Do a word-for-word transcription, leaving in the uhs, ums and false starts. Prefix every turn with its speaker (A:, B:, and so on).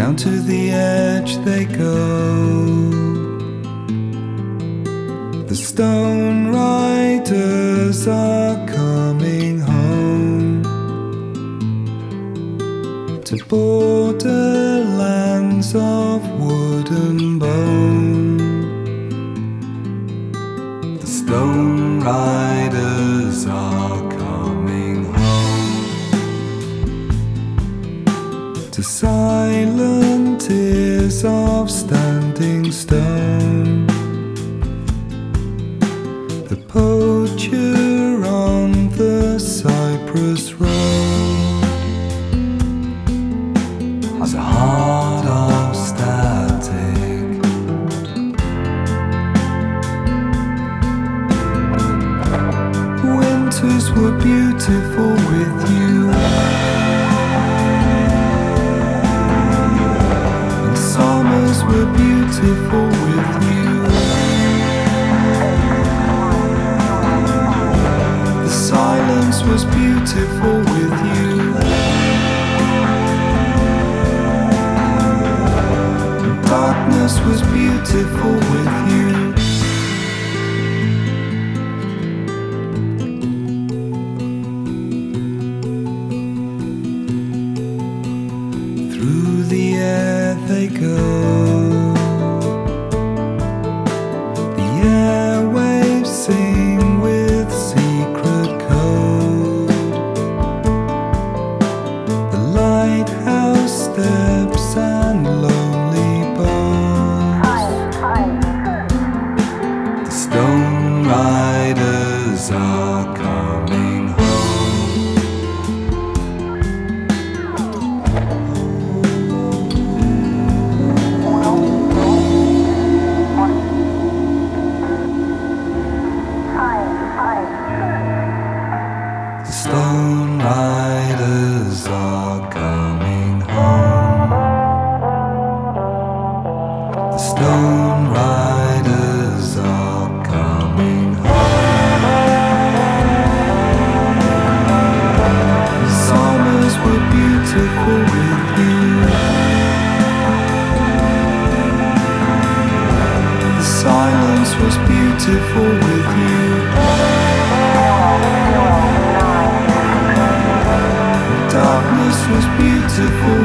A: Down to the edge they go. The stone riders are coming home to borderlands of wood and bone. The stone riders are coming home to silent tears of standing stone. The poacher on the Cypress Road has a heart of static. Winters were beautiful with you, and summers were beautiful with you. The silence was beautiful with you, and darkness was beautiful with you. Through the air they go. The airwaves sing with secret code. The lighthouse steps and lonely bows. The stone riders are coming home. The stone riders are coming home. The stone riders are coming home. Summers were beautiful with you. The silence was beautiful with you. Darkness was beautiful